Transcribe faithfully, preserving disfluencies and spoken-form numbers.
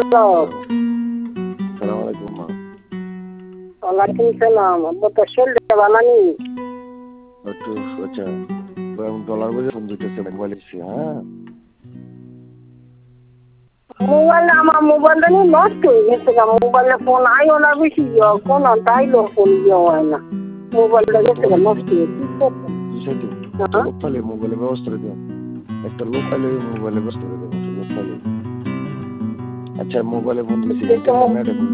Hello. সালাম আলাইকুম মা। ওয়ালাইকুম সালাম। আব্বা তোর শরীরটা ভালো নেই? একটু আচ্ছা ডলার বাজে ফোন দিতেছে মোবাইল এসে হ্যাঁ। মোবাইল আমার মোবাইলটা নিয়ে নষ্ট হয়ে গেছে গা। মোবাইলে ফোন আইও না বেশি কোন তাইলো ফোন দিয়ে হয় না। মোবাইলটা গেছে গা নষ্ট হয়ে কি করবো? লোক পাইলে মোবাইলের ব্যবস্থা করে দিও। একটা লোক পাইলে মোবাইলের ব্যবস্থা করে দেবো লোক পাইলে। আচ্ছা মোবাইলে ফোন দিয়েছি ম্যাডাম